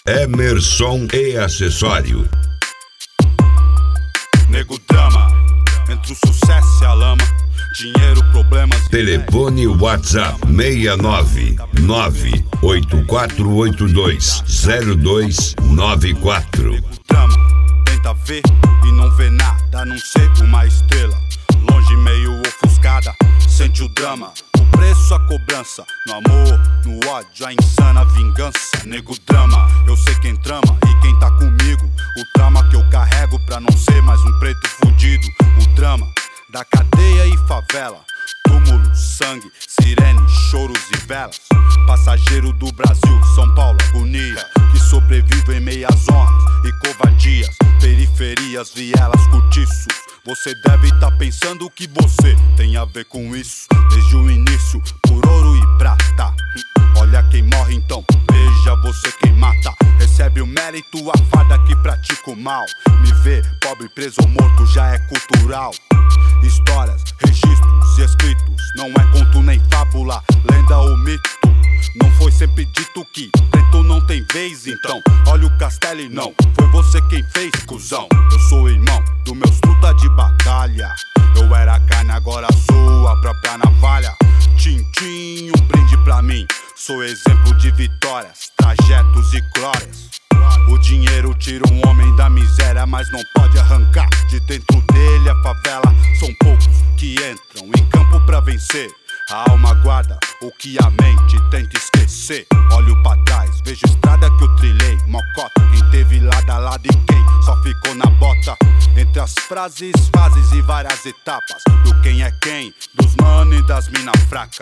Emerson e Acessório. Nego drama, entre o sucesso e a lama, dinheiro, problemas. Telefone WhatsApp 699-8482-0294. Nego drama, tenta ver e não vê nada, a não ser uma estrela, longe meio ofuscada, sente o drama. O preço, a cobrança, no amor, no ódio, a insana vingança. Nego drama, eu sei quem trama e quem tá comigo. O drama que eu carrego pra não ser mais um preto fudido. O drama da cadeia e favela, túmulo, sangue, sirene, choros e velas. Passageiro do Brasil, São Paulo, agonia, que sobrevive em meias honras e covardias. Periferias, vielas, cortiços. Você deve tá pensando que você tem a ver com isso. Desde o início, por ouro e prata. Olha quem morre então, veja você quem mata. Recebe o mérito, a farda que pratica o mal. Me ver pobre, preso ou morto já é cultural. Histórias, registros e escritos, não é conto nem fábula, lenda ou mito. Não foi sempre dito que preto não tem vez, então olha o castelo e não foi você quem fez, cuzão. Eu sou irmão dos meus luta de batalha. Eu era carne, agora sou a própria navalha. Tintim, um brinde pra mim. Sou exemplo de vitórias, trajetos e glórias. O dinheiro tira um homem da miséria, mas não pode arrancar de dentro dele a favela. São poucos que entram em campo pra vencer. A alma guarda o que a mente tenta esquecer. Olho pra trás, vejo estrada que eu trilhei. Mocota, quem teve lado a lado e quem só ficou na bota. Entre as frases, fases e várias etapas do quem é quem, dos mano e das mina fraca.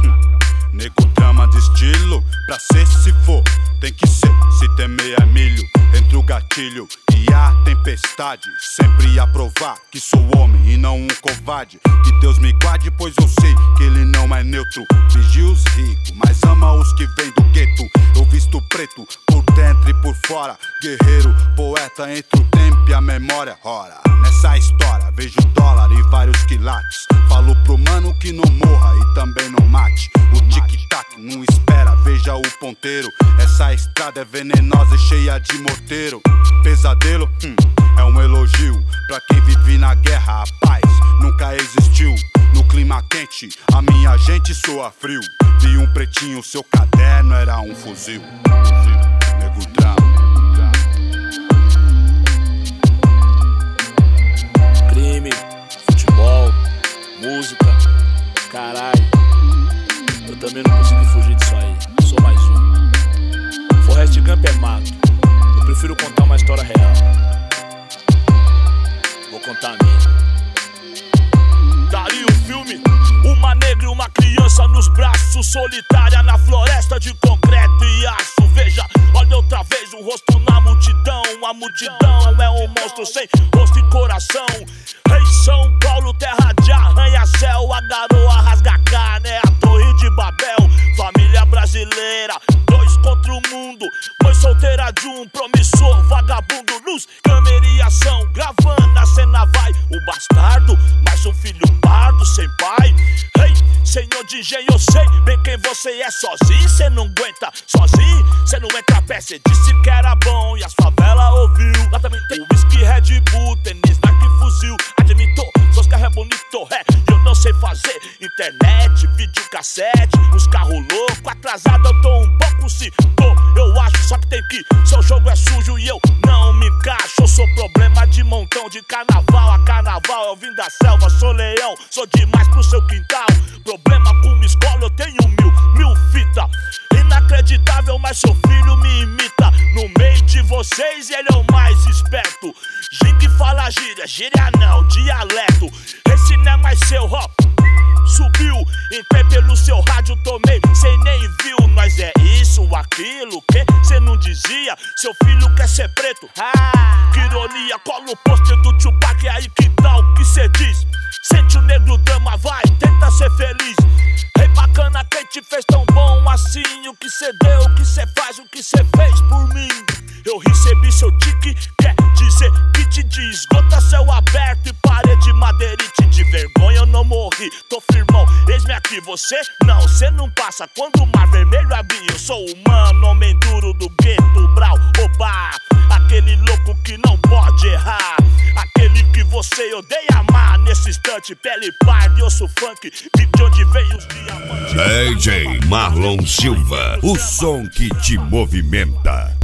Nego drama de estilo, pra ser se for, tem que ser, se temer é milho. Entre o gatilho e a tempestade, sempre ia provar que sou homem e não um covarde. Que Deus me guarde, pois eu sei que ele não é neutro. Vigia os ricos, mas ama os que vêm do gueto. Eu visto preto, por dentro e por fora. Guerreiro, poeta entre o tempo e a memória. Ora, nessa história vejo dólar e vários quilates. Falo pro mano que não morra e também não mate. O tic-tac não espera, veja o ponteiro. Essa estrada é venenosa e cheia de morteiro. Pesadelo, é um elogio pra quem vive na guerra. A paz nunca existiu. No clima quente, a minha gente soa frio. Vi um pretinho, seu caderno era um fuzil. Nego drama. Crime, futebol, música, caralho. Eu também não consegui fugir disso aí, sou mais um. Forrest Gump é mato, eu prefiro contar uma história real. Vou contar a minha. Daria um filme, uma negra e uma criança nos braços, solitária na floresta de concreto e aço. Veja, olha outra vez o rosto na multidão. A multidão é um monstro sem rosto e coração. Em São Paulo, terra de arranha-céu, a garoa rasga a carne, é a Torre de Babel. Família brasileira, dois contra o mundo. Mãe solteira de um promissor vagabundo. Luz, câmera e ação, gravando a cena vai. O bastardo, mais um filho pardo sem pai. Ei, senhor DJ, eu sei bem quem você é. Sozinho cê não aguenta, sozinho cê não entra a pé. Cê disse que era bom e as favelas ouviu. Lá também tem whisky, Red Bull, tênis, Nike, fuzil. Admitou, seus carros é bonito, eu não sei fazer internet, videocassete, os carros loucos, atrasado eu tô um pouco se tô, eu acho, só que tem que, seu jogo é sujo e eu não me encaixo. Eu sou problema de montão de carnaval, a carnaval eu vim da selva, sou leão, sou demais pro seu quintal. Problema com uma escola, eu tenho mil fita. Inacreditável, mas seu filho me imita. No meio de vocês ele é o mais esperto. Gente fala gíria, gíria não, dialeto. Esse não é mais seu rap. Subiu, entrei pelo seu rádio, tomei, cê nem viu. Nós é isso, aquilo, que cê não dizia. Seu filho quer ser preto, que ironia. Cola o pôster do Tupac, é aí que tal o que cê diz. Sente o negro drama, vai, tenta ser feliz. Ei, bacana, quem te fez tão bom assim? O que cê deu, o que cê faz, o que cê fez por mim. Eu recebi seu tique, quer dizer que te diz. Gota céu aberto e parede madeirite. De vergonha eu não morri, tô firmão, eis-me aqui, você não passa. Quando o mar vermelho abrir, eu sou humano, homem duro do gueto, brau, oba. Aquele louco que não pode errar, aquele que você odeia amar. Nesse instante, pele parda, osso funk, e de onde vem os diamantes. DJ Marlon Silva, o som que te movimenta.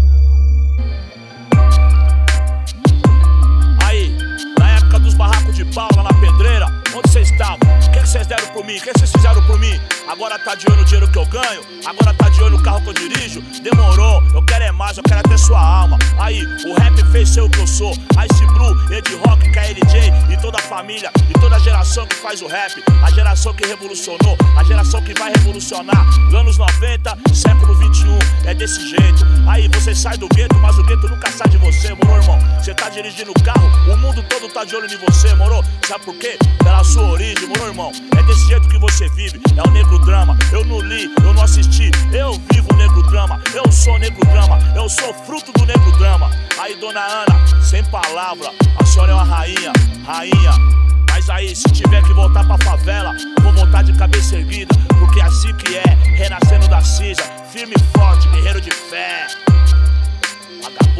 Aí, na época dos barracos de pau lá na pedreira, onde vocês estavam? O que vocês deram por mim? O que vocês fizeram por mim? Agora tá de olho no dinheiro que eu ganho? Agora tá de olho no carro que eu dirijo? Demorou, eu quero é mais, eu quero até sua alma. Aí, o rap fez ser o que eu sou. Ice Blue, Ed Rock, KLJ e toda a família e toda a geração que faz o rap. A geração que revolucionou, a geração que vai revolucionar. Anos 90, século 21, é desse jeito. Aí você sai do gueto, mas o gueto nunca sai de você, moro, irmão? Você tá dirigindo o carro, o mundo todo tá de olho em você, moro? Sabe por quê? Pela sua origem, moro, irmão? É desse jeito que você vive, é o negro drama. Eu não li, eu não assisti, eu vivo o negro drama. Eu sou negro drama, eu sou fruto do negro drama. Aí, dona Ana, sem palavra, a senhora é uma rainha, rainha. Mas aí, se tiver que voltar pra favela, vou voltar de cabeça erguida, porque é assim que é, renascendo da cinza, firme e forte, guerreiro de fé. Vagabundo.